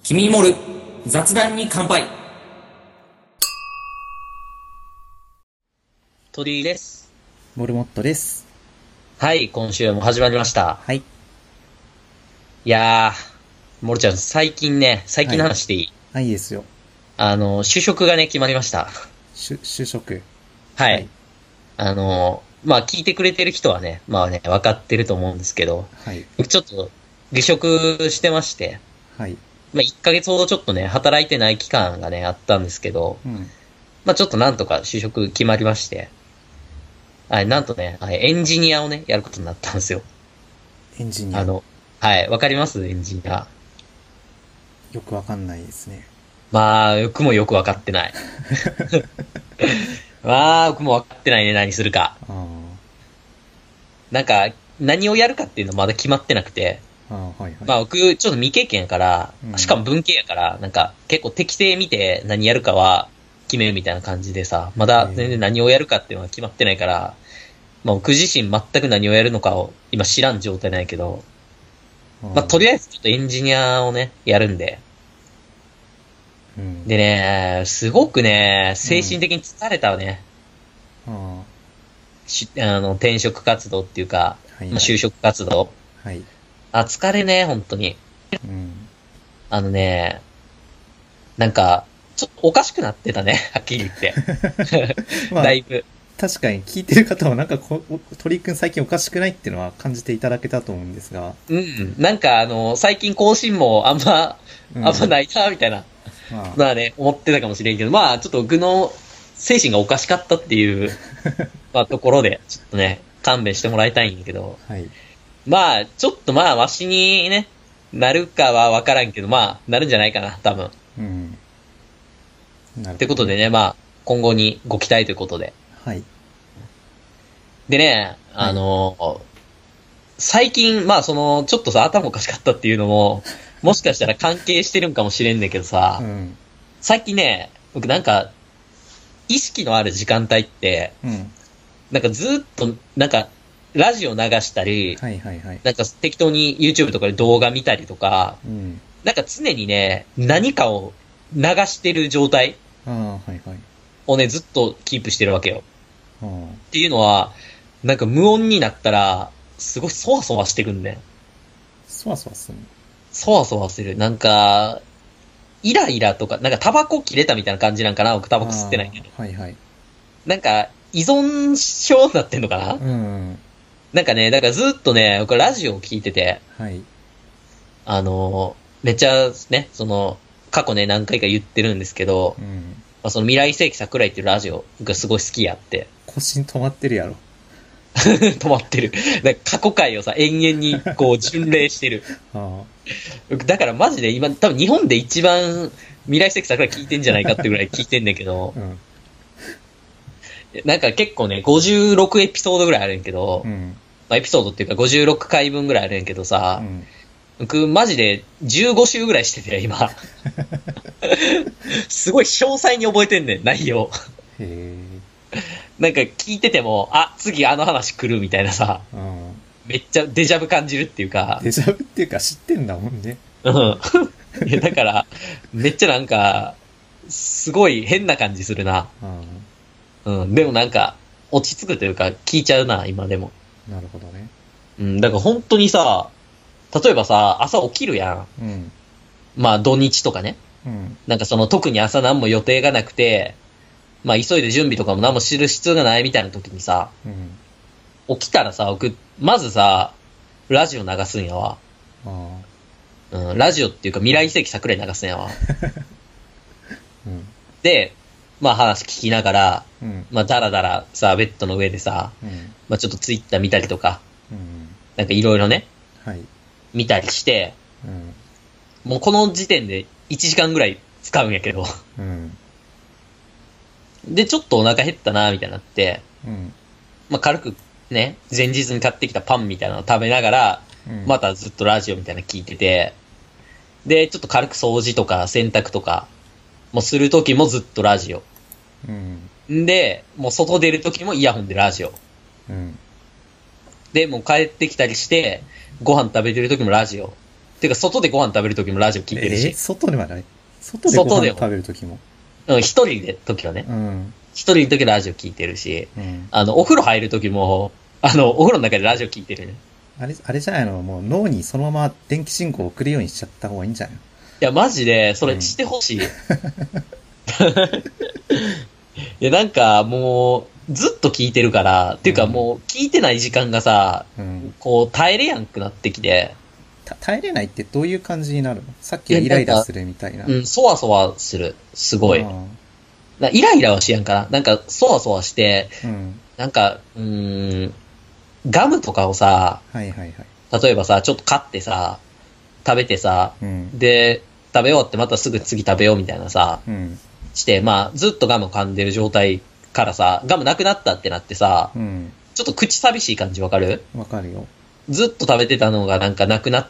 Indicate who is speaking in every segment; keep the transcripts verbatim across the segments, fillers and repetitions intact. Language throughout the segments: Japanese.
Speaker 1: 君もる雑談に乾杯。
Speaker 2: 鳥居です。
Speaker 3: モルモットです。
Speaker 2: はい、今週も始まりました。
Speaker 3: はい。
Speaker 2: いやー、モルちゃん、最近ね、最近の話していい？
Speaker 3: はい、いいですよ。
Speaker 2: あの、就職がね、決まりました。
Speaker 3: しゅ、就職。
Speaker 2: はい。
Speaker 3: はい
Speaker 2: あの、まあ、聞いてくれてる人はね、まあね、分かってると思うんですけど、
Speaker 3: はい。
Speaker 2: 僕ちょっと、離職してまして、
Speaker 3: はい。
Speaker 2: まあ、いっかげつほどちょっとね、働いてない期間がね、あったんですけど、
Speaker 3: うん。
Speaker 2: まあ、ちょっとなんとか就職決まりまして、はい、なんとね、はい、エンジニアをね、やることになったんですよ。
Speaker 3: エンジニア。
Speaker 2: あの、はい、わかりますエンジニア。
Speaker 3: よくわかんないですね。
Speaker 2: まあ、僕もよくわかってない。まあ、僕もわかってないね、何するか。
Speaker 3: あ
Speaker 2: なんか、何をやるかっていうのまだ決まってなくて、
Speaker 3: あ。ああ、はいはい。
Speaker 2: まあ僕、ちょっと未経験やから、
Speaker 3: うん
Speaker 2: しかも文系やから、なんか、結構適性見て何やるかは決めるみたいな感じでさ、まだ全然何をやるかっていうのは決まってないから、まあ僕自身全く何をやるのかを今知らん状態なんやけど、まあとりあえずちょっとエンジニアをね、やるんで、
Speaker 3: うん、
Speaker 2: でね、すごくね、精神的に疲れたわね。
Speaker 3: あ
Speaker 2: しあの、転職活動っていうか、
Speaker 3: はいはい
Speaker 2: まあ、就職活動。
Speaker 3: あ。はい。
Speaker 2: あ、疲れね、本当に。
Speaker 3: うん。
Speaker 2: あのね、なんか、ちょっとおかしくなってたね、はっきり言って。
Speaker 3: まあ
Speaker 2: だいぶ。
Speaker 3: 確かに聞いてる方はなんかこ、鳥居くん最近おかしくないっていうのは感じていただけたと思うんですが。
Speaker 2: うん。なんかあの、最近更新もあんま、
Speaker 3: うん
Speaker 2: あんまないな、みたいな。
Speaker 3: まあ、
Speaker 2: まあね、思ってたかもしれんけど、まあ、ちょっと僕の精神がおかしかったっていう、まあ、ところで、ちょっとね、勘弁してもらいたいんだけど、
Speaker 3: はい。
Speaker 2: まあ、ちょっとまあ、わしにね、なるかはわからんけど、まあ、なるんじゃないかな、多分。
Speaker 3: うん。なるほど。
Speaker 2: ってことでね、まあ、今後にご期待ということで。
Speaker 3: はい。
Speaker 2: でね、あの、最近、まあ、その、ちょっとさ、頭おかしかったっていうのも、もしかしたら関係してるんかもしれんねんけどさ、
Speaker 3: うん。
Speaker 2: 最近ね、僕なんか、意識のある時間帯って、
Speaker 3: うん。
Speaker 2: なんかずっと、なんか、ラジオ流したり、
Speaker 3: はいはいはい。
Speaker 2: なんか適当に YouTube とかで動画見たりとか、
Speaker 3: うん。
Speaker 2: なんか常にね、何かを流してる状態
Speaker 3: ああ、はいはい。
Speaker 2: をね、ずっとキープしてるわけよ。
Speaker 3: ああ。
Speaker 2: っていうのは、なんか無音になったら、すごいそわそわしてくんねん。
Speaker 3: そわそわするの。
Speaker 2: そわそわする。なんか、イライラとか、なんかタバコ切れたみたいな感じなんかな僕タバコ吸ってないけど。
Speaker 3: ああはいはい。
Speaker 2: なんか、依存症になってんのかな、
Speaker 3: うん。
Speaker 2: なんかね、だからずっとね、僕ラジオを聞いてて、
Speaker 3: はい。
Speaker 2: あのー、めっちゃね、その、過去ね、何回か言ってるんですけど、
Speaker 3: うん。
Speaker 2: まあ、その未来世紀桜井っていうラジオがすごい好きやって、
Speaker 3: 腰に止まってるやろ。
Speaker 2: 止まってる。なんか過去回をさ、延々にこう巡礼してる。
Speaker 3: あ
Speaker 2: だからマジで今、多分日本で一番未来世紀桜井聞いてんじゃないかってぐらい聞いてんだけど
Speaker 3: あ。う、ん。
Speaker 2: なんか結構ね、ごじゅうろくエピソードぐらいあるんやけど、
Speaker 3: うん。
Speaker 2: まあ、エピソードっていうかごじゅうろっかいぶんぐらいあるんやけどさ、
Speaker 3: うん。
Speaker 2: 僕マジでじゅうご週ぐらいしてて、今。すごい詳細に覚えてんねん、内容。
Speaker 3: へえ。
Speaker 2: なんか聞いてても、あ、次あの話来るみたいなさ、
Speaker 3: ああ。
Speaker 2: めっちゃデジャブ感じるっていうか、
Speaker 3: デジャブっていうか知ってんだもんね。
Speaker 2: うん。いや、だから、めっちゃなんか、すごい変な感じするな。
Speaker 3: あ
Speaker 2: うん。でもなんか、落ち着くというか、聞いちゃうな、今でも。
Speaker 3: あ。なるほどね。
Speaker 2: うん。だから本当にさ、例えばさ、朝起きるやん。
Speaker 3: うん。
Speaker 2: まあ土日とかね。
Speaker 3: うん。
Speaker 2: なんかその特に朝何も予定がなくて、まあ急いで準備とかも何も知る必要がないみたいな時にさ、
Speaker 3: うん。
Speaker 2: 起きたらさ、僕、まずさ、ラジオ流すんやわ。
Speaker 3: あ
Speaker 2: うん、ラジオっていうか未来世紀桜井流すんやわ。
Speaker 3: あ。うん。
Speaker 2: で、まあ話聞きながら、
Speaker 3: うん。
Speaker 2: まあダラダラさ、ベッドの上でさ、
Speaker 3: うん。
Speaker 2: まあちょっとツイッター見たりとか、
Speaker 3: うん。
Speaker 2: なんかいろいろね、
Speaker 3: はい。
Speaker 2: 見たりして、
Speaker 3: うん。
Speaker 2: もうこの時点でいちじかんぐらい使うんやけど、
Speaker 3: うん。
Speaker 2: で、ちょっとお腹減ったな、みたいになって、
Speaker 3: うん。
Speaker 2: まあ軽くね、前日に買ってきたパンみたいなのを食べながら、
Speaker 3: うん。
Speaker 2: またずっとラジオみたいなの聞いてて、で、ちょっと軽く掃除とか洗濯とか、もうするときもずっとラジオ。
Speaker 3: うん。
Speaker 2: んで、もう外出るときもイヤホンでラジオ。
Speaker 3: うん。
Speaker 2: で、もう帰ってきたりして、ご飯食べてるときもラジオ。ってか、外でご飯食べるときもラジオ聞いてる
Speaker 3: えー
Speaker 2: し。
Speaker 3: 外ではない外でご
Speaker 2: 外でも
Speaker 3: 飯食べるときも。
Speaker 2: うん、一人で時はね。
Speaker 3: うん。
Speaker 2: 一人の時ラジオ聞いてるし、
Speaker 3: うん。
Speaker 2: あの、お風呂入る時も、あの、お風呂の中でラジオ聞いてるね。
Speaker 3: あれ、あれじゃないのもう脳にそのまま電気信号を送るようにしちゃった方がいいんじゃないの？
Speaker 2: いや、マジで、それしてほしい。いや、なんか、もう、ずっと聞いてるから、っていうか
Speaker 3: うん
Speaker 2: もう、聞いてない時間がさ、
Speaker 3: うん。
Speaker 2: こう、耐えれやんくなってきて、
Speaker 3: た耐えれないってどういう感じになるの？さっきはイライラするみたいな。
Speaker 2: うん、そわそわする。すごい。
Speaker 3: あ
Speaker 2: なイライラはしやんかな。なんか、そわそわして、
Speaker 3: ーうん。
Speaker 2: なんか、うーん、ガムとかをさ、
Speaker 3: はいはいはい。
Speaker 2: 例えばさ、ちょっと買ってさ、食べてさ、
Speaker 3: うん。
Speaker 2: で、食べ終わってまたすぐ次食べようみたいなさ、
Speaker 3: うん。
Speaker 2: して、まあ、ずっとガム噛んでる状態からさ、ガムなくなったってなってさ、
Speaker 3: うん。
Speaker 2: ちょっと口寂しい感じわかる？
Speaker 3: わかるよ。
Speaker 2: ずっと食べてたのがなんかなくなって、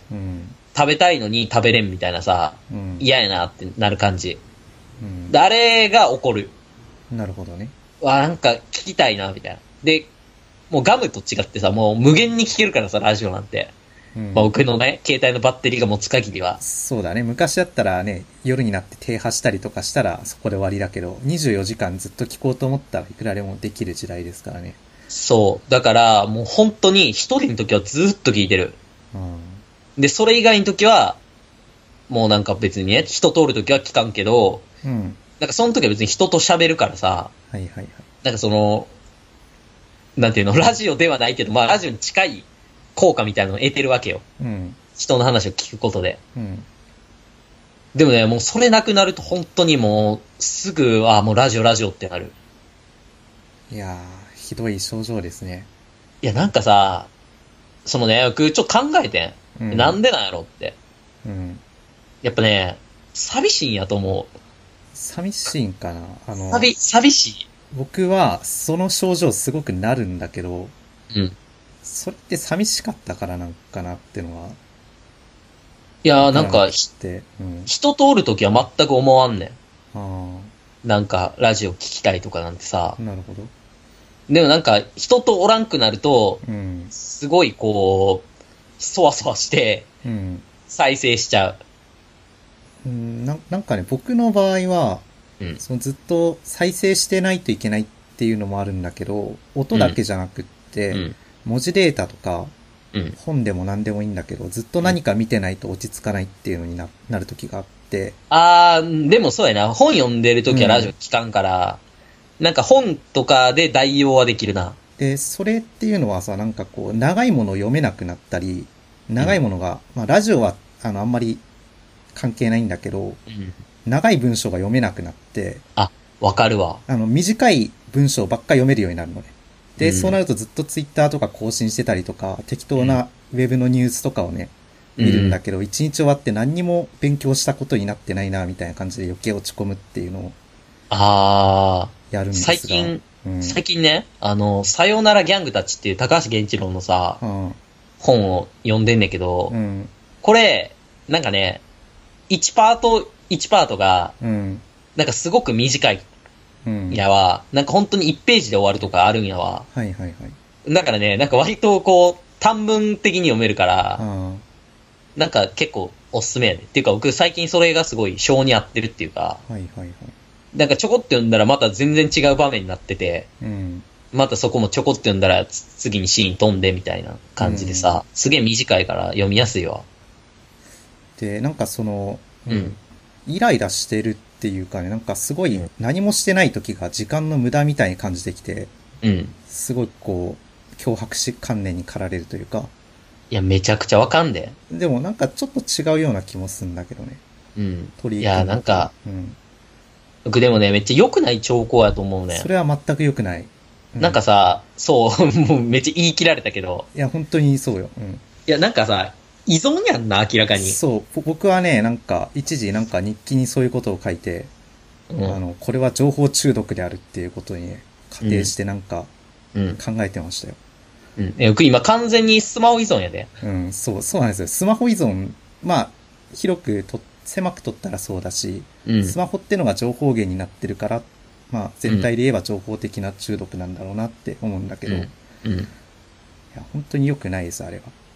Speaker 3: うん。
Speaker 2: 食べたいのに食べれんみたいなさ、
Speaker 3: うん。
Speaker 2: 嫌やなってなる感じ。
Speaker 3: うん。
Speaker 2: であれが起こる。
Speaker 3: なるほどね。
Speaker 2: わ、なんか聞きたいな、みたいな。で、もうガムと違ってさ、もう無限に聞けるからさ、ラジオなんて。
Speaker 3: うん。
Speaker 2: まあ、僕のね、携帯のバッテリーが持つ限りは。
Speaker 3: そうだね。昔だったらね、夜になって停波したりとかしたらそこで終わりだけど、にじゅうよじかんずっと聞こうと思ったらいくらでもできる時代ですからね。
Speaker 2: そう。だから、もう本当に一人の時はずっと聞いてる。
Speaker 3: うん。
Speaker 2: で、それ以外の時は、もうなんか別にね、人通る時は聞かんけど、
Speaker 3: うん。
Speaker 2: なんかその時は別に人と喋るからさ、
Speaker 3: はいはいはい。
Speaker 2: なんかその、なんていうの、ラジオではないけど、まあラジオに近い効果みたいなのを得てるわけよ。
Speaker 3: うん。
Speaker 2: 人の話を聞くことで。
Speaker 3: うん。
Speaker 2: でもね、もうそれなくなると本当にもう、すぐ、あ、もうラジオラジオってなる。
Speaker 3: いやー、ひどい症状ですね。
Speaker 2: いや、なんかさ、そのね、僕ちょっと考えてん。
Speaker 3: うん
Speaker 2: なんでなんやろって。
Speaker 3: うん。
Speaker 2: やっぱね、寂しいんやと思
Speaker 3: 寂しいんかなあ
Speaker 2: う。
Speaker 3: の、
Speaker 2: 寂、寂しい。
Speaker 3: 僕はその症状すごくなるんだけど、
Speaker 2: うん。
Speaker 3: それって寂しかったからなんかなってのは。
Speaker 2: いやーなんか、
Speaker 3: っ
Speaker 2: ひ
Speaker 3: て、うん。
Speaker 2: 人通るときは全く思わんね
Speaker 3: あ
Speaker 2: ん。なんか、ラジオ聞きたいとかなんてさ
Speaker 3: あ、。なるほど。
Speaker 2: でもなんか、人とおらんくなると、
Speaker 3: うん。
Speaker 2: すごいこう、そわそわして、
Speaker 3: うん。
Speaker 2: 再生しちゃう。
Speaker 3: うんななんかね、僕の場合は、
Speaker 2: うん。
Speaker 3: そのずっと再生してないといけないっていうのもあるんだけど、音だけじゃなくって、
Speaker 2: うん。
Speaker 3: 文字データとか、
Speaker 2: うん。
Speaker 3: 本でも何でもいいんだけど、ずっと何か見てないと落ち着かないっていうのにななる時があって、
Speaker 2: あー、でもそうやな。本読んでるときはラジオ聞かんから、なんか本とかで代用はできるな。
Speaker 3: で、それっていうのはさ、なんかこう、長いものを読めなくなったり、長いものが、まあラジオは、あの、あんまり関係ないんだけど、
Speaker 2: うん。
Speaker 3: 長い文章が読めなくなって、
Speaker 2: あ、わかるわ。
Speaker 3: あの、短い文章ばっか読めるようになるのね。で、
Speaker 2: うん
Speaker 3: そうなるとずっとツイッターとか更新してたりとか、適当なウェブのニュースとかをね、
Speaker 2: うん
Speaker 3: 見るんだけど、一日終わって何にも勉強したことになってないな、みたいな感じで余計落ち込むっていうのを
Speaker 2: あー、
Speaker 3: やるんですが。
Speaker 2: 最近、
Speaker 3: うん、
Speaker 2: 最近ね、あの、さよならギャングたちっていう高橋源一郎のさ、
Speaker 3: うん、
Speaker 2: 本を読んでんねんけど、
Speaker 3: うん、
Speaker 2: これ、なんかね、いちパート、いちパートが、
Speaker 3: うん、
Speaker 2: なんかすごく短い
Speaker 3: うん。
Speaker 2: んやわ、なんか本当にいちページで終わるとかあるんやわ。
Speaker 3: はいはいはい。
Speaker 2: だからね、なんか割とこう、短文的に読めるから、
Speaker 3: あ
Speaker 2: なんか結構おすすめやね。っていうか僕最近それがすごい性に合ってるっていうか、
Speaker 3: あ、はいはいはい。
Speaker 2: なんかちょこっと読んだらまた全然違う場面になってて、
Speaker 3: うん、
Speaker 2: またそこもちょこっと読んだらつ次にシーン飛んでみたいな感じでさ、すげえ短いから読みやすいわ。
Speaker 3: で、なんかその、
Speaker 2: うん。
Speaker 3: イライラしてるっていうかね、なんかすごい
Speaker 2: うん
Speaker 3: 何もしてない時が時間の無駄みたいに感じてきて、
Speaker 2: うん。
Speaker 3: すごいこう、脅迫し観念に駆られるというか、
Speaker 2: いや、めちゃくちゃわかんで。
Speaker 3: でもなんかちょっと違うような気もするんだけどね。
Speaker 2: うん。
Speaker 3: 鳥居君
Speaker 2: いや、なんか、
Speaker 3: うん。
Speaker 2: 僕でもね、めっちゃ良くない兆候やと思うね
Speaker 3: そ。れは全く良くない。う
Speaker 2: なんか、さ、そう、もうめっちゃ言い切られたけど、
Speaker 3: いや、本当にそうよ。うん。
Speaker 2: いや、なんかさ、依存やんな、明らかに。
Speaker 3: そう、ぼ僕はね、なんか、一時なんか日記にそういうことを書いて、
Speaker 2: うん。
Speaker 3: あの、これは情報中毒であるっていうことにね、仮定してなんか
Speaker 2: うん。
Speaker 3: 考えてましたよ。
Speaker 2: うん。え僕今完全にスマホ依存やで。
Speaker 3: うん、そう、そうなんですよ。スマホ依存、まあ、広くと、狭く取ったらそうだし、
Speaker 2: うん。
Speaker 3: スマホってのが情報源になってるから、まあ、全体で言えば情報的な中毒なんだろうなって思うんだけど、い
Speaker 2: うん。うん。
Speaker 3: や、本当に良くないです、あれは。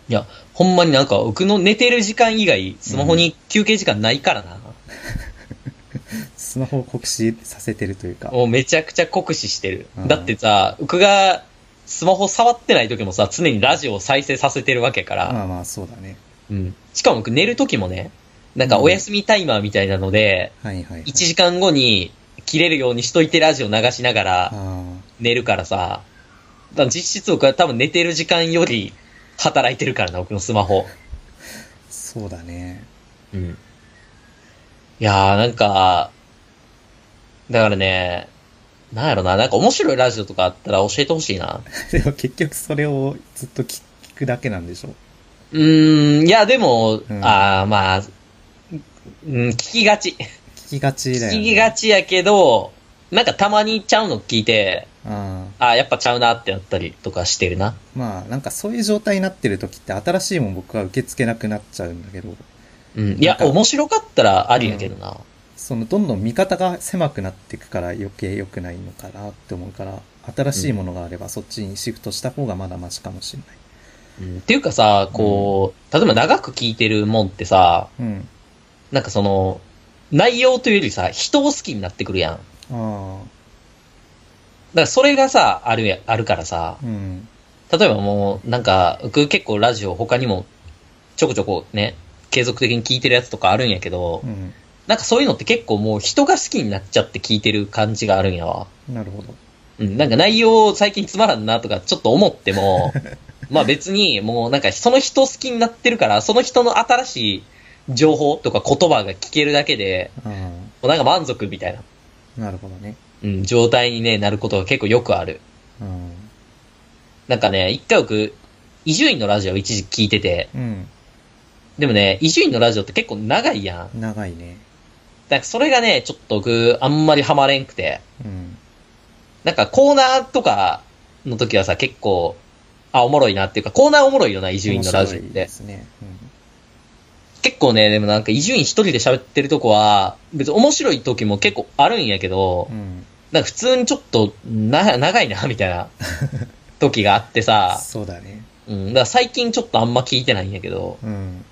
Speaker 2: いや、ほんまになんか、僕の寝てる時間以外、スマホに休憩時間ないからな。
Speaker 3: スマホを酷使させてるというか。
Speaker 2: もうめちゃくちゃ酷使してる。
Speaker 3: うん
Speaker 2: だってさ、僕がスマホ触ってない時もさ、常にラジオを再生させてるわけから。
Speaker 3: まあまあ、そうだね。
Speaker 2: うん。しかも僕寝る時もね、なんかお休みタイマーみたいなので、
Speaker 3: はいはい、はい。
Speaker 2: いちじかんごに切れるようにしといてラジオ流しながら
Speaker 3: あ
Speaker 2: 寝るからさ、だから実質僕は多分寝てる時間より働いてるからな、僕のスマホ。
Speaker 3: あ、そうだね。
Speaker 2: うん。いやーなんか、だからね、なんやろな、なんか面白いラジオとかあったら教えてほしいな。
Speaker 3: でも結局それをずっと聞くだけなんでしょ。
Speaker 2: うーん、いやでも、
Speaker 3: ん
Speaker 2: あーまあ、うん、聞きがち。
Speaker 3: 聞きがちだよね。
Speaker 2: 聞きがちやけど、なんかたまにちゃうの聞いて、
Speaker 3: ああ。
Speaker 2: あーやっぱちゃうなってなったりとかしてるな。
Speaker 3: まあ、なんかそういう状態になってる時って新しいもん僕は受け付けなくなっちゃうんだけど、
Speaker 2: うん。いや、
Speaker 3: なんか
Speaker 2: 面白かったらありやけどな。
Speaker 3: そのどんどん見方が狭くなっていくから余計良くないのかなって思うから、新しいものがあればそっちにシフトした方がまだマシかもしれない。
Speaker 2: うん、っていうかさ、こう、例えば長く聞いてるもんってさ、
Speaker 3: うん。
Speaker 2: なんかその、内容というよりさ、人を好きになってくるやん。だか
Speaker 3: あ
Speaker 2: らそれがさ、あるや、あるからさ
Speaker 3: あ。、うん。
Speaker 2: 例えばもう、なんか、僕結構ラジオ他にもちょこちょこね、継続的に聞いてるやつとかあるんやけど、
Speaker 3: うん。
Speaker 2: なんかそういうのって結構もう人が好きになっちゃって聞いてる感じがあるんやわ。
Speaker 3: なるほど。
Speaker 2: うん、なんか内容最近つまらんなとかちょっと思っても、まあ別にもうなんかその人好きになってるから、その人の新しい情報とか言葉が聞けるだけで、
Speaker 3: あ
Speaker 2: もうなんか満足みたいな、
Speaker 3: あ。なるほどね。
Speaker 2: うん、状態に、ね、なることが結構よくある。
Speaker 3: うん。
Speaker 2: なんかね、一回僕、伊集院のラジオ一時聞いてて、
Speaker 3: うん。
Speaker 2: でもね、伊集院のラジオって結構長いやん。
Speaker 3: 長いね。
Speaker 2: だからそれがね、ちょっと僕、あんまりハマれんくて。
Speaker 3: うん。
Speaker 2: なんかコーナーとかの時はさ、結構、あ、おもろいなっていうか、コーナーおもろいよな、伊集院のラジオって
Speaker 3: 面白いで。すね。
Speaker 2: 結構ね、でもなんか伊集院一人で喋ってるとこは、別に面白い時も結構あるんやけど、
Speaker 3: うん。うん。
Speaker 2: なんか普通にちょっと、な、長いな、みたいな時があってさ、
Speaker 3: そうだね。
Speaker 2: うん、だから最近ちょっとあんま聞いてないんやけど、
Speaker 3: うん。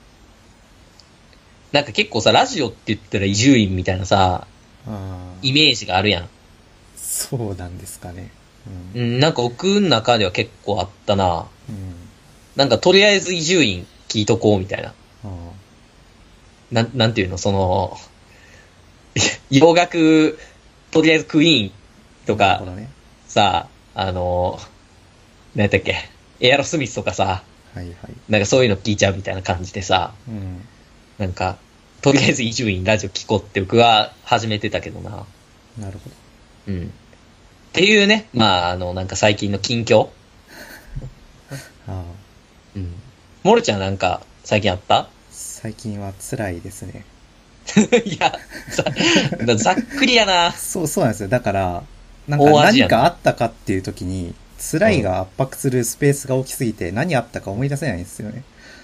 Speaker 2: なんか結構さ、ラジオって言ったら伊集院みたいなさ、
Speaker 3: ああ。
Speaker 2: イメージがあるやん。
Speaker 3: そうなんですかね。う。
Speaker 2: うんん、なんか僕の中では結構あったな。
Speaker 3: うん。
Speaker 2: なんかとりあえず伊集院聞いとこうみたいな。
Speaker 3: あ
Speaker 2: なん、なんていうの、その、洋楽、とりあえずクイーン
Speaker 3: あ。
Speaker 2: とか
Speaker 3: なるほどね。
Speaker 2: さ、あの、何やったっけ、エアロスミスとかさ、
Speaker 3: はいはい。
Speaker 2: なんかそういうの聞いちゃうみたいな感じでさ、
Speaker 3: うん。
Speaker 2: なんか、とりあえず伊集院ラジオ聞こうって僕は始めてたけどな。
Speaker 3: なるほど。
Speaker 2: うん。っていうね、まあ、あの、なんか最近の近況。
Speaker 3: ああ。
Speaker 2: うん。モルちゃんなんか最近あった？
Speaker 3: 最近は辛いですね。
Speaker 2: いや、ざ、ざっくりやな。
Speaker 3: そう、そうなんですよ。だから、なんか何
Speaker 2: 大味やな
Speaker 3: かあったかっていう時に、辛いが圧迫するスペースが大きすぎて、何あったか思い出せないんですよね。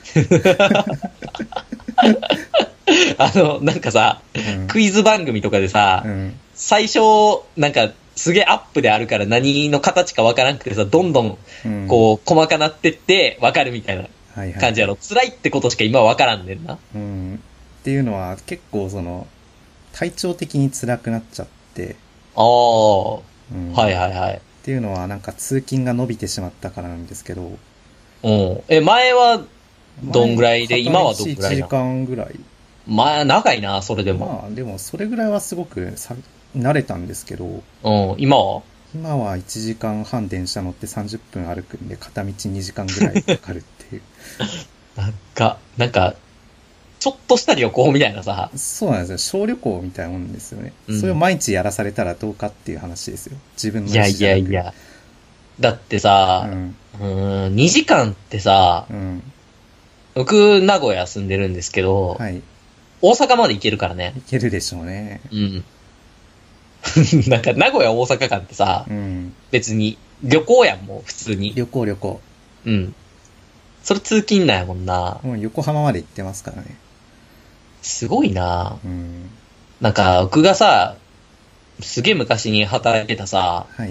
Speaker 2: あの、なんかさ、
Speaker 3: うん。
Speaker 2: クイズ番組とかでさ、
Speaker 3: うん。
Speaker 2: 最初、なんか、すげえアップであるから何の形かわからんくてさ、どんどん、
Speaker 3: うん。
Speaker 2: こう、細かなってって、わかるみたいな
Speaker 3: はいはい。
Speaker 2: 感じやろ。辛いってことしか今はわからんねんな。
Speaker 3: うん。っていうのは、結構その、体調的に辛くなっちゃって、
Speaker 2: ああ、は
Speaker 3: うん。
Speaker 2: いはいはい。
Speaker 3: っていうのは、なんか通勤が伸びてしまったからなんですけど、
Speaker 2: うん。え、前は、どんぐらいで、今はどんぐらい
Speaker 3: いちじ
Speaker 2: な
Speaker 3: かんぐらい。
Speaker 2: まあ、長いな、それでも。
Speaker 3: まあ、でもそれぐらいはすごくさ慣れたんですけど、
Speaker 2: うん、今は
Speaker 3: 今はいちじかんはん電車乗ってさんじゅっぷん歩くんで、片道にじかんぐらいかかるっていう。
Speaker 2: なんか、なんか、ちょっとした旅行みたいなさ。
Speaker 3: そうなんですよ。小旅行みたいなもんですよね。
Speaker 2: うん
Speaker 3: それを毎日やらされたらどうかっていう話ですよ。自分の
Speaker 2: いやい
Speaker 3: 意思じゃなく
Speaker 2: やい。や。だってさ、
Speaker 3: うん。
Speaker 2: うーん、にじかんってさ、
Speaker 3: うん。
Speaker 2: 僕、名古屋住んでるんですけど、
Speaker 3: はい。
Speaker 2: 大阪まで行けるからね
Speaker 3: い。けるでしょうね。
Speaker 2: うん。なんか、名古屋大阪間ってさ、
Speaker 3: うん。
Speaker 2: 別に旅行やん、もう、普通に。
Speaker 3: 旅行旅行。
Speaker 2: うん。それ通勤なんやもんな。
Speaker 3: もう横浜まで行ってますからね。
Speaker 2: すごいな。
Speaker 3: うん。
Speaker 2: なんか、僕がさ、すげえ昔に働いてたさ、
Speaker 3: はい。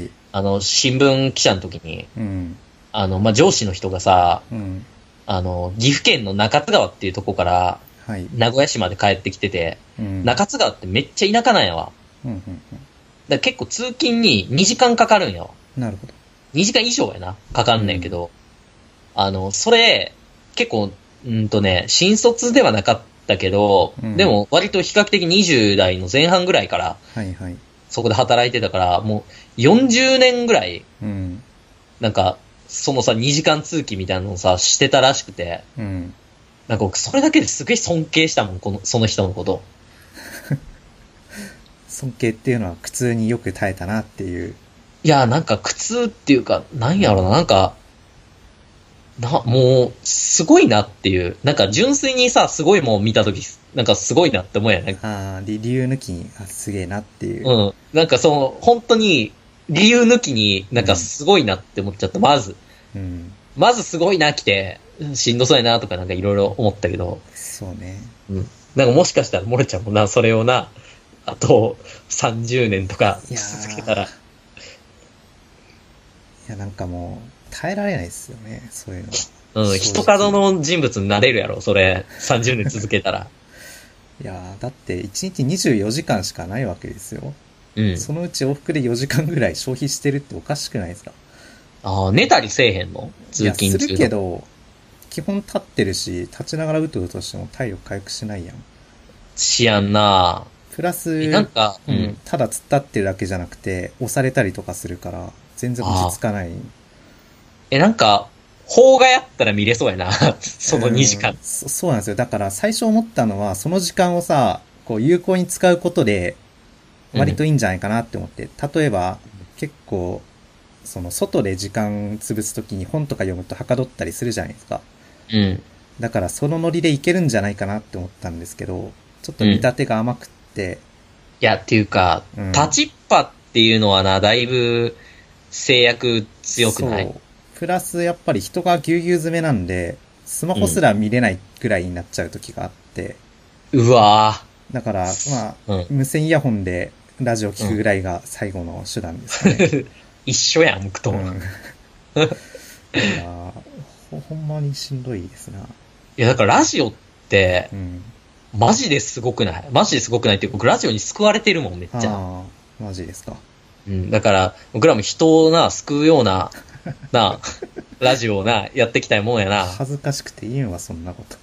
Speaker 2: あの、新聞記者の時に、
Speaker 3: うん。
Speaker 2: あの、まあ、上司の人がさ、
Speaker 3: うん。
Speaker 2: あの、岐阜県の中津川っていうとこから、
Speaker 3: はい。
Speaker 2: 名古屋市まで帰ってきてて、
Speaker 3: うん。
Speaker 2: 中津川ってめっちゃ田舎なんやわ。
Speaker 3: うんうん
Speaker 2: だから結構通勤ににじかんかかるんやわ。
Speaker 3: うん。なるほど。
Speaker 2: にじかん以上やな。かかんねんけど。あの、それ、結構、うんとね、新卒ではなかったけど、
Speaker 3: うん
Speaker 2: でも割と比較的にじゅう代の前半ぐらいから
Speaker 3: はいはい。
Speaker 2: そこで働いてたから、もうよんじゅうねんぐらい、
Speaker 3: うん。
Speaker 2: なんか、そのさ、にじかん通勤みたいなのをさ、してたらしくて、
Speaker 3: うん。
Speaker 2: なんか僕それだけですごい尊敬したもん、この、その人のこと。
Speaker 3: 尊敬っていうのは苦痛によく耐えたなっていう。
Speaker 2: いや、なんか苦痛っていうか、なんやろな、なんか、な、もう、すごいなっていう。なんか純粋にさ、すごいもん見たとき、なんかすごいなって思うやね。
Speaker 3: ああ、理理由抜きに、あ、すげえなっていう。
Speaker 2: うん。なんかその、本当に、理由抜きになんかすごいなって思っちゃった。まず。
Speaker 3: うん。
Speaker 2: まずすごいな来て、しんどそうやなとかなんかいろいろ思ったけど、
Speaker 3: そうね。
Speaker 2: うん。なんかもしかしたらモレちゃんもな、それをな、あとさんじゅうねんとか
Speaker 3: いやー
Speaker 2: 続けたら、
Speaker 3: いや、なんかもう、耐えられないですよね、そういうのは。
Speaker 2: うん、
Speaker 3: 正直
Speaker 2: 人角の人物になれるやろ、それ、さんじゅうねん続けたら。
Speaker 3: いやーだっていちにちにじゅうよじかんしかないわけですよ。
Speaker 2: うん。
Speaker 3: そのうち往復でよじかんぐらい消費してるっておかしくないですか？
Speaker 2: ああ、寝たりせえへんの
Speaker 3: いや、
Speaker 2: 通勤中
Speaker 3: するけど、基本立ってるし、立ちながらうとうとしても体力回復しないやん。
Speaker 2: しやんな
Speaker 3: プラス、
Speaker 2: えなんか、
Speaker 3: う
Speaker 2: うんん。、
Speaker 3: ただ突っ立ってるだけじゃなくて、押されたりとかするから、全然落ち着かない。
Speaker 2: え、なんか、邦画やったら見れそうやな。そのにじかん
Speaker 3: う。そそうなんですよ。だから最初思ったのは、その時間をさ、こう有効に使うことで、割といいんじゃないかなって思って。例えば、結構、その外で時間潰すときに本とか読むとはかどったりするじゃないですか。
Speaker 2: うん。
Speaker 3: だからそのノリでいけるんじゃないかなって思ったんですけど、ちょっと見立てが甘くって、
Speaker 2: いや、っていうか、
Speaker 3: うん
Speaker 2: 立ちっぱっていうのはな、だいぶ制約強くない
Speaker 3: そう。プラスやっぱり人がぎゅうぎゅう詰めなんで、スマホすら見れないぐらいになっちゃう時があって、
Speaker 2: うわ
Speaker 3: だから、まあ、
Speaker 2: うん
Speaker 3: 無線イヤホンでラジオ聞くぐらいが最後の手段ですかね。
Speaker 2: ぁ。一緒やん、僕と。
Speaker 3: うん。いやほほんまにしんどいですな。
Speaker 2: いや、だからラジオって
Speaker 3: う、ん。
Speaker 2: マジですごくないマジですごくないっていうか、僕ラジオに救われてるもん、めっちゃ。
Speaker 3: ああ、マジですか。
Speaker 2: うん。だから、僕らも人をな、救うような、な、ラジオをな、やっていきたいもんやな。
Speaker 3: 恥ずかしくていいんはそんなこと。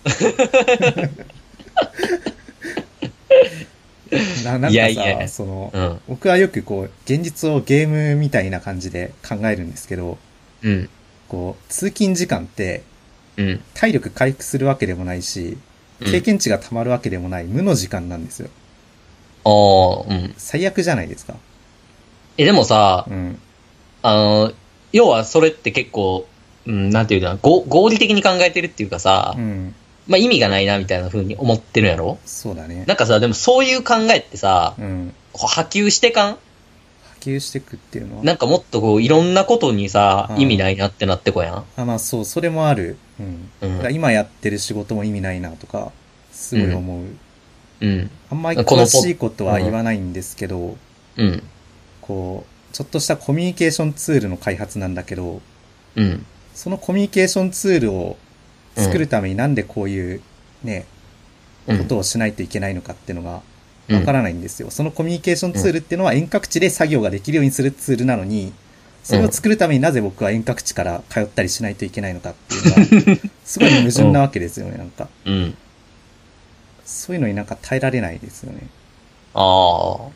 Speaker 3: ななんかさ
Speaker 2: いやいや
Speaker 3: その、
Speaker 2: うん。
Speaker 3: 僕はよくこう、現実をゲームみたいな感じで考えるんですけど、
Speaker 2: うん。
Speaker 3: こう、通勤時間って、
Speaker 2: うん。
Speaker 3: 体力回復するわけでもないし、
Speaker 2: うん
Speaker 3: 経験値が溜まるわけでもない無の時間なんですよ。
Speaker 2: ああ、うん。
Speaker 3: 最悪じゃないですか。
Speaker 2: え、でもさ、
Speaker 3: うん。
Speaker 2: あの、要はそれって結構、うん、なんていうかな、ご合理的に考えてるっていうかさ、
Speaker 3: うん。
Speaker 2: まあ意味がないなみたいな風に思ってるんやろ
Speaker 3: そうだね。
Speaker 2: なんかさ、でもそういう考えってさ、
Speaker 3: うん。
Speaker 2: こう波及してかん
Speaker 3: 波及してくっていうのは。
Speaker 2: なんかもっとこう、いろんなことにさ、
Speaker 3: うん
Speaker 2: 意味ないなってなってこやん。
Speaker 3: あ、まあそう、それもある。うん。
Speaker 2: うん
Speaker 3: だから今やってる仕事も意味ないなとか、すごい思う。
Speaker 2: うん。
Speaker 3: あんまり
Speaker 2: このポ
Speaker 3: 詳しいことは言わないんですけど、
Speaker 2: うん。
Speaker 3: こう、ちょっとしたコミュニケーションツールの開発なんだけど、
Speaker 2: うん。
Speaker 3: そのコミュニケーションツールを作るためになんでこういうね、
Speaker 2: うん。
Speaker 3: ことをしないといけないのかっていうのがわからないんですよ。そのコミュニケーションツールっていうのは遠隔地で作業ができるようにするツールなのに、それを作るためになぜ僕は遠隔地から通ったりしないといけないのかっていうのが、すごい矛盾なわけですよね、なんか。
Speaker 2: うん。
Speaker 3: そういうのになんか耐えられないですよね。
Speaker 2: ああ。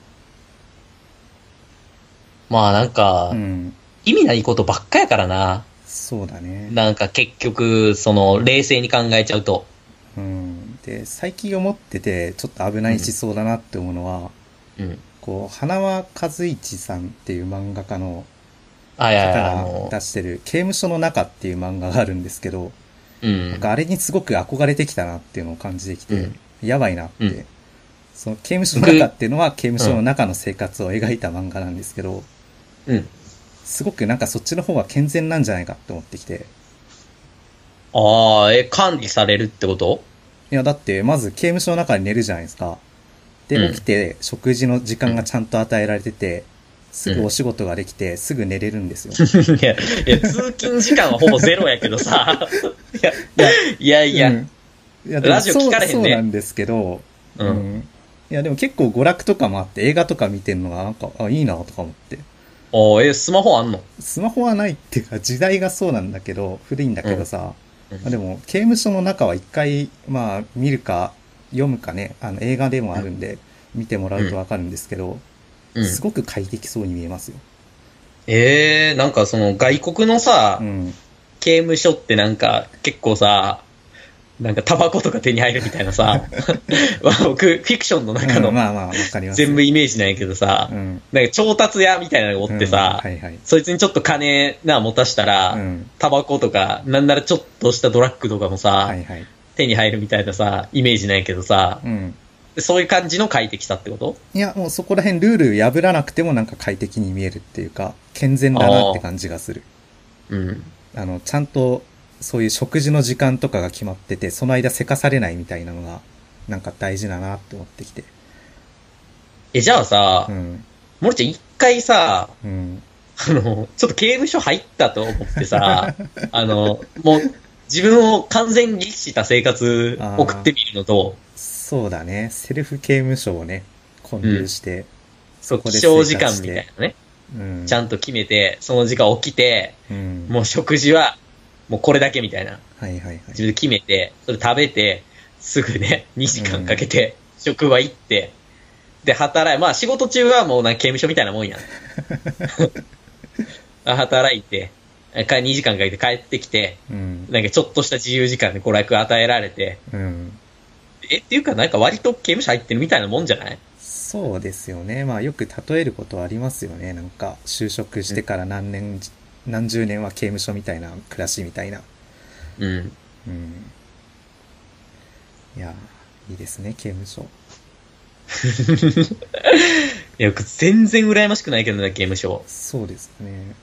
Speaker 2: まあなんか、
Speaker 3: うん。
Speaker 2: 意味ないことばっかやからな。
Speaker 3: そうだね。
Speaker 2: なんか結局、その、冷静に考えちゃうと。
Speaker 3: うん。で、最近思ってて、ちょっと危ない思想だなって思うのは、
Speaker 2: うん。
Speaker 3: こう、花輪和一さんっていう漫画家の
Speaker 2: あ、いやい
Speaker 3: 方
Speaker 2: や、あ
Speaker 3: が
Speaker 2: の、
Speaker 3: 出してる、刑務所の中っていう漫画があるんですけど、
Speaker 2: うん
Speaker 3: なん。かあれにすごく憧れてきたなっていうのを感じてきて、
Speaker 2: うん
Speaker 3: やばいなって、
Speaker 2: うん
Speaker 3: その刑務所の中っていうのは刑務所の中の生活を描いた漫画なんですけど、
Speaker 2: うん。
Speaker 3: すごくなんかそっちの方が健全なんじゃないかって思ってきて、
Speaker 2: ああ、え、管理されるってこと
Speaker 3: いやだってまず刑務所の中で寝るじゃないですか。で、
Speaker 2: うん
Speaker 3: 起きて食事の時間がちゃんと与えられてて、 すぐお仕事ができて、すぐ寝れるんですよ。
Speaker 2: いや、いや、通勤時間はほぼゼロやけどさ。いや、いやいや、
Speaker 3: うんいやでも
Speaker 2: ラジオ聞かれへんね
Speaker 3: そうそうなんですけど、
Speaker 2: うん
Speaker 3: いやでも結構娯楽とかもあって映画とか見てるのがなんか、あ、いいなとか思って。
Speaker 2: おーえ、スマホあんの？
Speaker 3: スマホはないっていうか時代がそうなんだけど、古いんだけどさ、
Speaker 2: うん
Speaker 3: まあでも刑務所の中は一回、まあ見るか読むかね、あの映画でもあるんで、見てもらうとわかるんですけど、
Speaker 2: うん。
Speaker 3: すごく快適そうに見えますよ。
Speaker 2: ええー、なんかその外国のさ、
Speaker 3: うん。
Speaker 2: 刑務所ってなんか結構さ、なんかタバコとか手に入るみたいなさ、まあ僕、フィクションの中の
Speaker 3: うんまあまあ、わかりますよ。
Speaker 2: 全部イメージなんやけどさ、
Speaker 3: うん。
Speaker 2: なんか調達屋みたいなのがおってさ、
Speaker 3: うんはいはい。
Speaker 2: そいつにちょっと金な持たしたら、
Speaker 3: うん
Speaker 2: タバコとか、なんならちょっとしたドラッグとかもさ、
Speaker 3: はいはい。
Speaker 2: 手に入るみたいなさ、イメージなんやけどさ、
Speaker 3: うん。
Speaker 2: そういう感じの快適さってこと？
Speaker 3: いや、もうそこら辺ルール破らなくてもなんか快適に見えるっていうか、健全だなって感じがする。
Speaker 2: うん。
Speaker 3: あの、ちゃんと、そういう食事の時間とかが決まってて、その間せかされないみたいなのが、なんか大事だなって思ってきて。
Speaker 2: え、じゃあさ、
Speaker 3: うん。
Speaker 2: もろちゃん一回さ、
Speaker 3: うん。
Speaker 2: あの、ちょっと刑務所入ったと思ってさ、あの、もう自分を完全に律した生活送ってみるのと、
Speaker 3: そうだね。セルフ刑務所をね、混入して、
Speaker 2: そう、
Speaker 3: こで
Speaker 2: 起床時間
Speaker 3: 生活して
Speaker 2: みたいなね、
Speaker 3: うん。
Speaker 2: ちゃんと決めて、その時間起きて、
Speaker 3: うん。
Speaker 2: もう食事は、もうこれだけみたいな。
Speaker 3: はいはいはい。
Speaker 2: 自分で決めて、それ食べて、すぐね、にじかんかけて、職場行って、で、働い、まあ仕事中はもうなんか刑務所みたいなもんやん。働いて、かにじかんかけて帰ってきて、
Speaker 3: うん。
Speaker 2: なんかちょっとした自由時間で娯楽与えられて、
Speaker 3: うん。
Speaker 2: え、っていうかなんか割と刑務所入ってるみたいなもんじゃない？
Speaker 3: そうですよね。まあよく例えることはありますよね。なんか、就職してから何年、何十年は刑務所みたいな暮らしみたいな。
Speaker 2: うん。
Speaker 3: うん。いや、いいですね、刑務所。
Speaker 2: いや、僕全然羨ましくないけどね、刑務所。
Speaker 3: そうですね。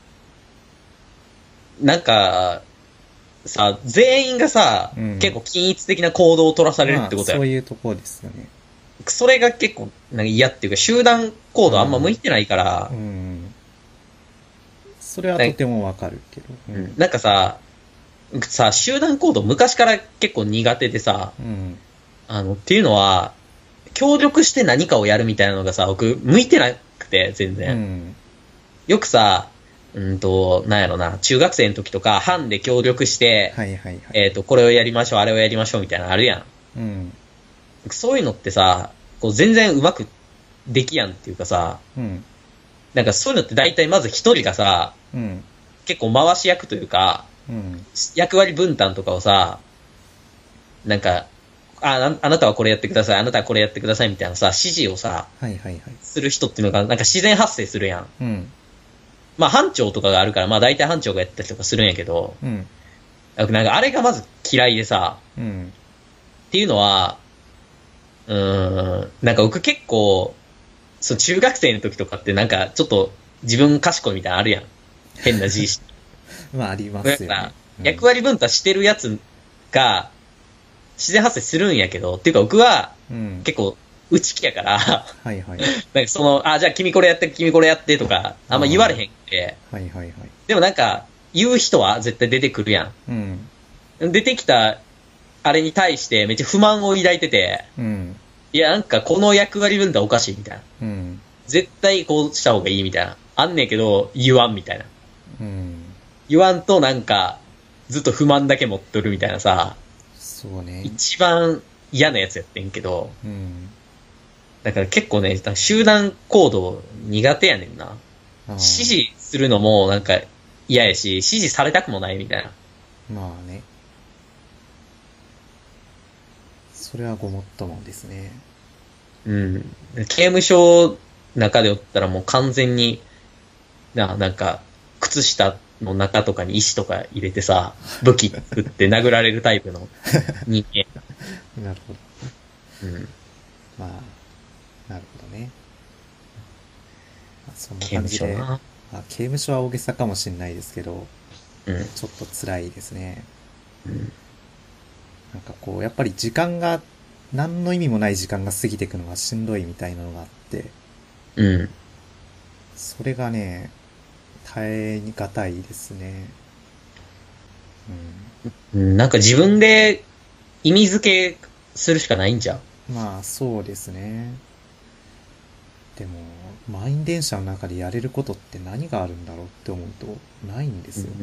Speaker 2: なんか、さ、全員がさ、
Speaker 3: うん
Speaker 2: 結構均一的な行動を取らされるってことやろ。
Speaker 3: まあそういうところですよね。
Speaker 2: それが結構なんか嫌っていうか、集団行動あんま向いてないから
Speaker 3: う、ん。それはとてもわかるけど。う
Speaker 2: うんなんかさ、さ、集団行動昔から結構苦手でさ、
Speaker 3: うん。
Speaker 2: あの、っていうのは、協力して何かをやるみたいなのがさ、僕、向いてなくて、全
Speaker 3: う
Speaker 2: 然。
Speaker 3: ん。
Speaker 2: よくさ、うんと、なんやろな、中学生の時とか、班で協力して、
Speaker 3: はいはいはい。
Speaker 2: えっと、これをやりましょう、あれをやりましょうみたいなのあるやん。
Speaker 3: うん。
Speaker 2: そういうのってさ、こう全然うまくできやんっていうかさ、
Speaker 3: うん。
Speaker 2: なんかそういうのって大体まず一人がさ、
Speaker 3: うん。
Speaker 2: 結構回し役というか、
Speaker 3: うん。
Speaker 2: 役割分担とかをさ、なんか、あ、ああなたはこれやってください、あなたはこれやってくださいみたいなさ、指示をさ、
Speaker 3: はいはいはい。
Speaker 2: する人っていうのが、なんか自然発生するやん。
Speaker 3: うん。
Speaker 2: まあ班長とかがあるから、まあ大体班長がやったりとかするんやけど、
Speaker 3: うん。
Speaker 2: なんかあれがまず嫌いでさ、
Speaker 3: うん。
Speaker 2: っていうのは、うーん、なんか僕結構、その中学生の時とかってなんかちょっと自分賢いみたいなのあるやん。変な自意識。
Speaker 3: まあありますよ
Speaker 2: だから
Speaker 3: ね。、
Speaker 2: 役割分担してるやつが自然発生するんやけど、っていうか僕は
Speaker 3: うん。
Speaker 2: 結構内気やから、
Speaker 3: はいはい。
Speaker 2: なんかその、あ、じゃあ君これやって、君これやってとか、あんま言われへんくて、
Speaker 3: はいはいはい。
Speaker 2: でもなんか、言う人は絶対出てくるや
Speaker 3: うん。
Speaker 2: ん。出てきた、あれに対してめっちゃ不満を抱いてて、
Speaker 3: うん。
Speaker 2: いやなんかこの役割分担おかしいみたいな。
Speaker 3: うん。
Speaker 2: 絶対こうした方がいいみたいな。あんねんけど、言わんみたいな。
Speaker 3: うん。
Speaker 2: 言わんとなんか、ずっと不満だけ持っとるみたいなさ、
Speaker 3: そうね。
Speaker 2: 一番嫌なやつやってんけど、
Speaker 3: うん。
Speaker 2: だから結構ね、集団行動苦手やねんな。
Speaker 3: あー
Speaker 2: 指示するのもなんか嫌やし、指示されたくもないみたいな。
Speaker 3: まあね。それはごもっともですね。
Speaker 2: うん。刑務所の中でおったらもう完全に、な、なんか、靴下の中とかに石とか入れてさ、武器作って殴られるタイプの人間。
Speaker 3: なるほど。
Speaker 2: うん。
Speaker 3: まあ、なるほどね。まあそんな
Speaker 2: 刑務
Speaker 3: 感じで。
Speaker 2: 所な。
Speaker 3: まあ、刑務所は大げさかもしれないですけど、
Speaker 2: うん。
Speaker 3: ちょっと辛いですね。
Speaker 2: うん。
Speaker 3: なんかこう、やっぱり時間が、何の意味もない時間が過ぎていくのがしんどいみたいなのがあって、
Speaker 2: うん。
Speaker 3: それがね、耐え難いですね。
Speaker 2: うん、なんか自分で意味付けするしかないんじゃん。
Speaker 3: うん。まあ、そうですね。でも、満員電車の中でやれることって何があるんだろうって思うと、ないんですよ。
Speaker 2: うん。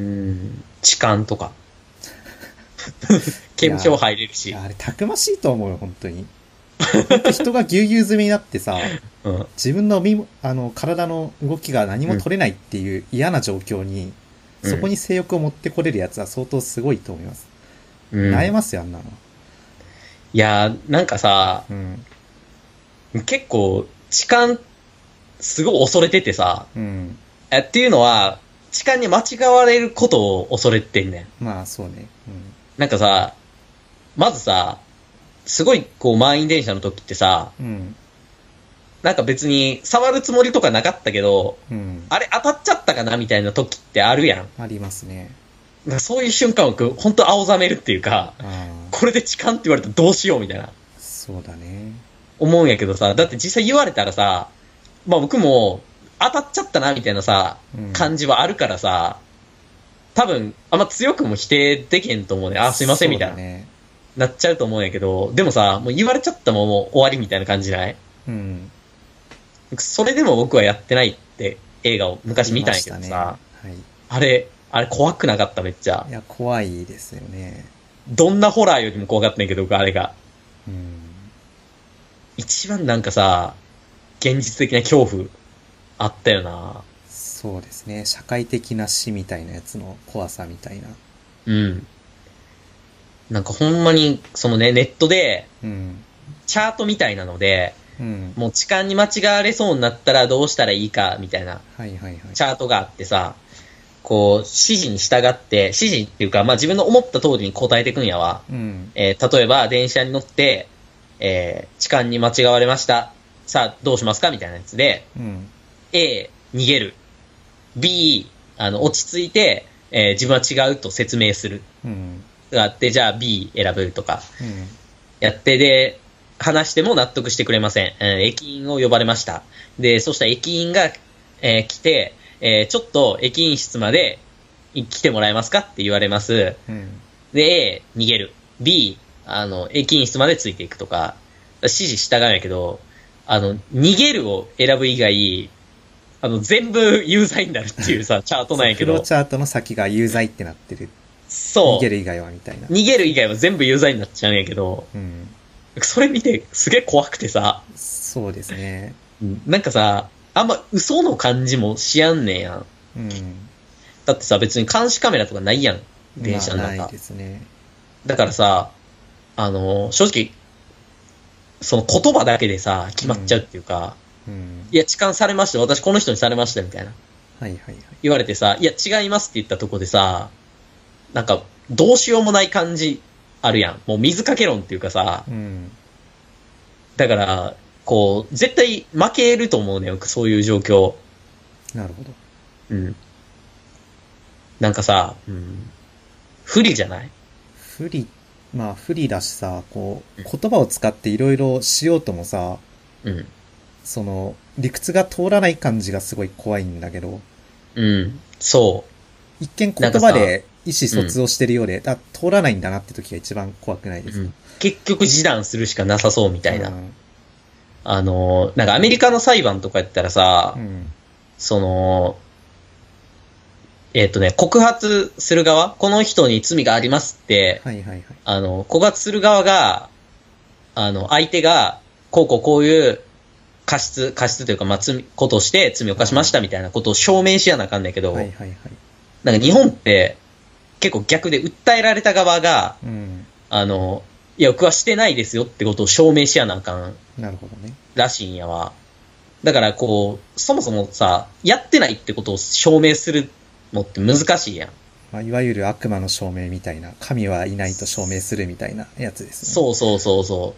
Speaker 2: 痴漢とか。
Speaker 3: いや
Speaker 2: 刑務所入れるし。
Speaker 3: いや、あれたくましいと思うよ、本当に。本当人がぎゅうぎゅう詰めになってさ、
Speaker 2: うん。
Speaker 3: 自分の身も、あの、体の動きが何も取れないっていう嫌な状況に、
Speaker 2: うん、
Speaker 3: そこに性欲を持ってこれるやつは相当すごいと思います。
Speaker 2: うん。
Speaker 3: 萎えますよ、あんなの。
Speaker 2: いやー、なんかさ、
Speaker 3: うん。
Speaker 2: 結構、痴漢、すごい恐れててさ、
Speaker 3: うん。
Speaker 2: えっていうのは、痴漢に間違われることを恐れてんねん。
Speaker 3: まあ、そうね。
Speaker 2: なんかさ、まずさ、すごいこう満員電車の時ってさ、
Speaker 3: うん。うん。
Speaker 2: なんか別に触るつもりとかなかったけど、
Speaker 3: うん。
Speaker 2: あれ当たっちゃったかなみたいな時ってあるやん。だか
Speaker 3: ありますね。
Speaker 2: らそういう瞬間を本当青ざめるっていうか、
Speaker 3: ああ、
Speaker 2: これで痴漢って言われたらどうしようみたいな
Speaker 3: そうだね。
Speaker 2: 思うんやけどさ、だって実際言われたらさ、まあ僕も当たっちゃったなみたいなさ、
Speaker 3: うん
Speaker 2: 感じはあるからさ、多分あんま強くも否定できへんと思うね。あ、すいませんみたいな。
Speaker 3: そうだね。
Speaker 2: なっちゃうと思うんやけど、でもさ、もう言われちゃったもんもう終わりみたいな感じじゃない？
Speaker 3: うん。
Speaker 2: それでも僕はやってないって映画を昔見たんやけどさ、
Speaker 3: 見ましたね。はい。
Speaker 2: あれ、あれ怖くなかっためっちゃ
Speaker 3: い。や、怖いですよね。
Speaker 2: どんなホラーよりも怖かったんやけど、僕あれが。
Speaker 3: うん。
Speaker 2: 一番なんかさ、現実的な恐怖あったよな。
Speaker 3: そうですね。社会的な死みたいなやつの怖さみたいな。
Speaker 2: うん。なんかほんまに、そのね、ネットで、
Speaker 3: うん。
Speaker 2: チャートみたいなので、
Speaker 3: うん。
Speaker 2: もう痴漢に間違われそうになったらどうしたらいいか、みたいな
Speaker 3: はいはいはい。
Speaker 2: チャートがあってさ、こう、指示に従って、指示っていうか、まあ自分の思った通りに答えていくんやわ。
Speaker 3: うん。
Speaker 2: えー例えば、電車に乗って、えー痴漢に間違われました。さあ、どうしますかみたいなやつで、
Speaker 3: うん。
Speaker 2: A、逃げる。B、あの、落ち着いて、えー自分は違うと説明する。
Speaker 3: うん。
Speaker 2: があって、じゃあ B 選ぶとか、
Speaker 3: うん。
Speaker 2: やって、で、話しても納得してくれません。えー駅員を呼ばれました。で、そしたら駅員が、えー来て、えーちょっと駅員室まで来てもらえますかって言われます。
Speaker 3: うん。
Speaker 2: で、A、逃げる。B、あの、駅員室までついていくとか、指示従うんやけど、あの、逃げるを選ぶ以外、あの、全部有罪になるっていうさ、チャートなんやけど、
Speaker 3: フローチャートの先が有罪ってなってる。
Speaker 2: そう。
Speaker 3: 逃げる以外はみたいな。
Speaker 2: 逃げる以外は全部有罪になっちゃうんやけど、
Speaker 3: うん。
Speaker 2: それ見てすげえ怖くてさ、
Speaker 3: そうですね。
Speaker 2: なんかさ、あんま嘘の感じもしやんねんやん。
Speaker 3: うん。
Speaker 2: だってさ、別に監視カメラとかないやん。電車の中。
Speaker 3: まあないですね。
Speaker 2: だからさ、あの、正直、その言葉だけでさ、決まっちゃうっていうか、
Speaker 3: うん。
Speaker 2: いや、痴漢されました、私この人にされました、みたいな。
Speaker 3: はいはいはい。
Speaker 2: 言われてさ、いや、違いますって言ったとこでさ、なんか、どうしようもない感じあるやん。もう水かけ論っていうかさ、
Speaker 3: うん。
Speaker 2: だから、こう、絶対負けると思うねよ、そういう状況。
Speaker 3: なるほど。
Speaker 2: うん。なんかさ、うん、不利じゃない？
Speaker 3: 不利、まあ不利だしさ、こう、言葉を使っていろいろしようともさ、
Speaker 2: うん。
Speaker 3: その、理屈が通らない感じがすごい怖いんだけど、
Speaker 2: うん。そ
Speaker 3: 一見言
Speaker 2: なんかさ
Speaker 3: 葉で意思疎通をしてるようで、あ、通らないんだなって時が一番怖くないで
Speaker 2: う。
Speaker 3: すか？
Speaker 2: うん。結局示談するしかなさそうみたいな。
Speaker 3: うん
Speaker 2: あの、なんかアメリカの裁判とかやったらさ、
Speaker 3: うん。
Speaker 2: その、えっとね、告発する側、この人に罪がありますって、
Speaker 3: はいはいはい。
Speaker 2: あの、告発する側が、あの、相手が、こうこうこういう過失、過失というか、まあ、罪、ことをして罪を犯しましたみたいなことを証明しやなあかんねんけど、
Speaker 3: はいはいはい。
Speaker 2: なんか日本って結構逆で訴えられた側が、
Speaker 3: うん。
Speaker 2: あの、いや、僕はしてないですよってことを証明しやなあかん
Speaker 3: なるほどね。
Speaker 2: らしいんやわ。だからこう、そもそもさ、やってないってことを証明するのって難しいやん。
Speaker 3: まあ、いわゆる悪魔の証明みたいな、神はいないと証明するみたいなやつですね。
Speaker 2: そうそうそうそう。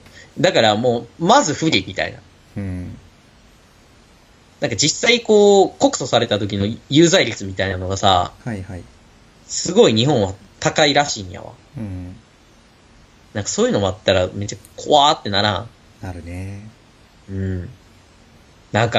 Speaker 2: だからもう、まず不利みたいな。
Speaker 3: う。ん。
Speaker 2: なんか実際こう、告訴された時の有罪率みたいなのがさ、
Speaker 3: はいはい。
Speaker 2: すごい日本は高いらしいんやわ。
Speaker 3: うん。
Speaker 2: なんかそういうのもあったらめっちゃ怖ーってならん。
Speaker 3: なるね。
Speaker 2: うん。なんか、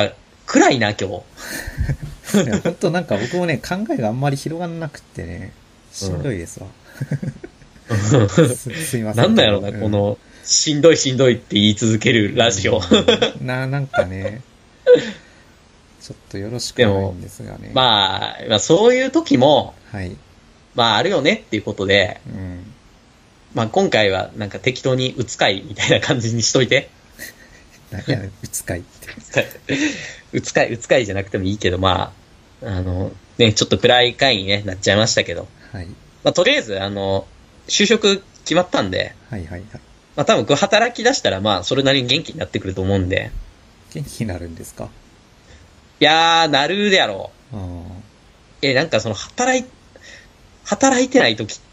Speaker 2: 暗いな、今日。
Speaker 3: いや本当なんか僕もね、考えがあんまり広がんなくってね、しんどいですわ。す, すいません。
Speaker 2: なんだろうな、
Speaker 3: うん、
Speaker 2: この、しんどいしんどいって言い続けるラジオ。
Speaker 3: うん、な、なんかね、ちょっとよろしくないんですがね。
Speaker 2: まあ、まあ、そういう時も、
Speaker 3: はい。
Speaker 2: まあ、あるよねっていうことで、
Speaker 3: うん。
Speaker 2: まあ、今回はなんか適当にうつかいみたいな感じにしといて。
Speaker 3: 何やねん、うつかいって。
Speaker 2: うつかい、うつかいじゃなくてもいいけど、まあ、あの、ね、ちょっと暗い回に、ね、なっちゃいましたけど。
Speaker 3: はい。
Speaker 2: まあ、とりあえず、あの、就職決まったんで、
Speaker 3: はいはいはい。
Speaker 2: まあ、多分これ働き出したら、まあ、それなりに元気になってくると思うんで。
Speaker 3: 元気になるんですか？
Speaker 2: いやー、なるでやろう。
Speaker 3: ああ。
Speaker 2: え、なんかその、働い、働いてない時って、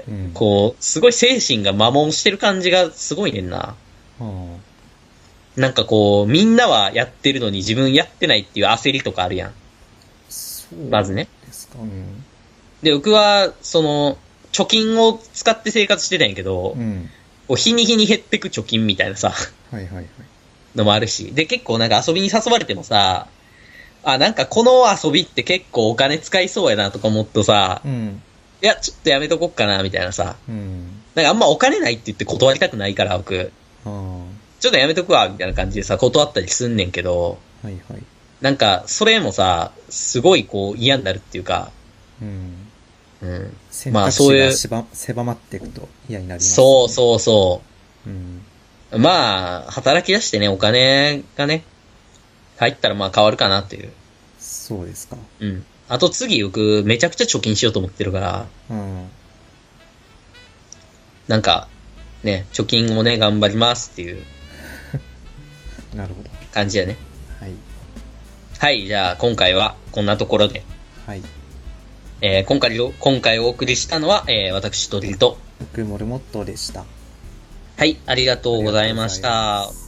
Speaker 3: うん、
Speaker 2: こう、すごい精神が摩耗してる感じがすごいねんな。
Speaker 3: ああ。
Speaker 2: なんかこう、みんなはやってるのに自分やってないっていう焦りとかあるやん。
Speaker 3: そう
Speaker 2: まずね。
Speaker 3: ですか。うん。
Speaker 2: で、僕は、その、貯金を使って生活してたんやけど、
Speaker 3: うん。
Speaker 2: こう日に日に減ってく貯金みたいなさ、
Speaker 3: はいはいはい。
Speaker 2: のもあるし。で、結構なんか遊びに誘われてもさ、あ、なんかこの遊びって結構お金使いそうやなとか思っとさ、
Speaker 3: うん。
Speaker 2: いや、ちょっとやめとこっかな、みたいなさ。
Speaker 3: うん。
Speaker 2: なんかあんまお金ないって言って断りたくないから、僕。
Speaker 3: ああ。
Speaker 2: ちょっとやめとくわ、みたいな感じでさ、断ったりすんねんけど、
Speaker 3: はいはい。
Speaker 2: なんか、それもさ、すごいこう嫌になるっていうか、
Speaker 3: うん。
Speaker 2: うん。
Speaker 3: 選
Speaker 2: まあ
Speaker 3: 択肢が
Speaker 2: そういう、
Speaker 3: しば狭まっていくと嫌になります、ね。
Speaker 2: そうそうそ
Speaker 3: うん。
Speaker 2: う。まあ、働き出してね、お金がね、入ったらまあ変わるかなっていう。
Speaker 3: そうですか。
Speaker 2: うん。あと次、僕、めちゃくちゃ貯金しようと思ってるから、
Speaker 3: うん。
Speaker 2: なんか、ね、貯金をね、頑張りますっていう
Speaker 3: なるほど。
Speaker 2: 感じやね。
Speaker 3: はい。
Speaker 2: はい、じゃあ今回はこんなところで。
Speaker 3: はい。
Speaker 2: えー、今回お、今回お送りしたのは、えー、私、トリルと。
Speaker 3: 僕、モルモットでした。
Speaker 2: はい、ありがとうございまし
Speaker 3: ありがとうございま
Speaker 2: た。
Speaker 3: す。